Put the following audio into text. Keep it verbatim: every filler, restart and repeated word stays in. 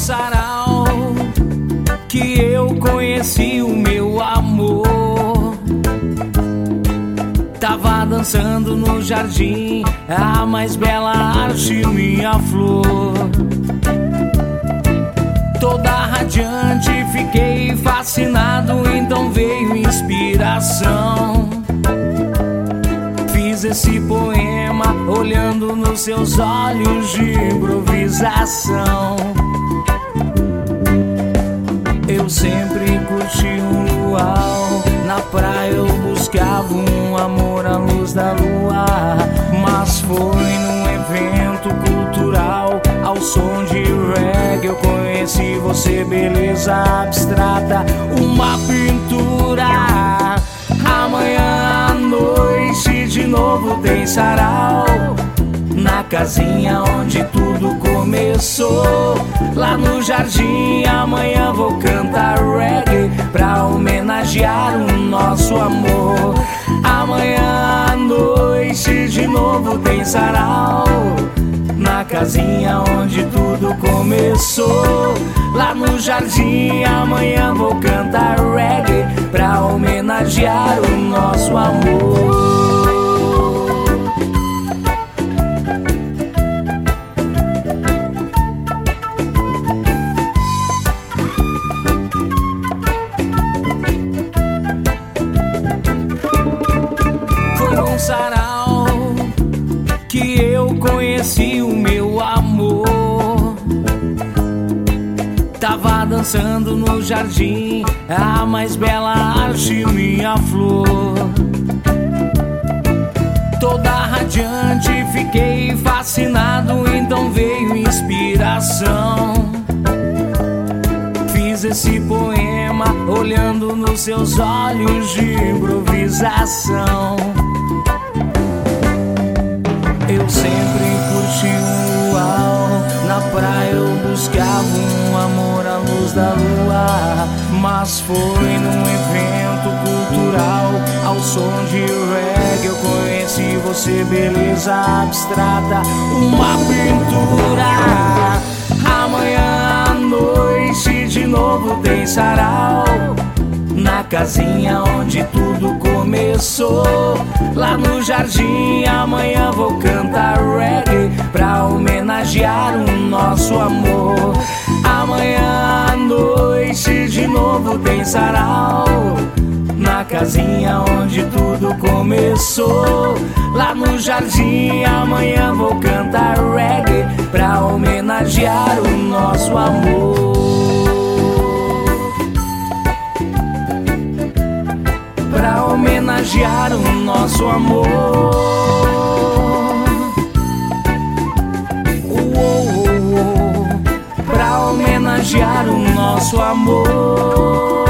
sarau que eu conheci o meu amor. Tava dançando no jardim, a mais bela arte, minha flor. Toda radiante, fiquei fascinado, então veio inspiração. Fiz esse poema olhando nos seus olhos de improvisação. Eu sempre curti um luau, na praia eu buscava um amor à luz da lua. Mas foi num evento cultural, ao som de reggae, eu conheci você, beleza abstrata, uma pintura. Amanhã à noite de novo tem sarau, na casinha onde tudo começou. Lá no jardim amanhã vou cantar reggae pra homenagear o nosso amor. Amanhã à noite de novo tem sarau, na casinha onde tudo começou. Lá no jardim amanhã vou cantar reggae pra homenagear o nosso amor. Sarau que eu conheci o meu amor. Tava dançando no jardim, a mais bela arte, minha flor. Toda radiante, fiquei fascinado, então veio inspiração. Fiz esse poema olhando nos seus olhos de improvisação. Eu sempre curti um luau, na praia eu buscava um amor à luz da lua. Mas foi num evento cultural, ao som de reggae, eu conheci você, beleza abstrata, uma pintura. Amanhã à noite de novo tem sarau, na casinha onde tudo começou. Lá no jardim amanhã vou cantar reggae pra homenagear o nosso amor. Amanhã à noite de novo tem sarau, na casinha onde tudo começou. Lá no jardim amanhã vou cantar reggae pra homenagear o nosso amor. Pra homenagear o nosso amor. Uou, pra homenagear o nosso amor.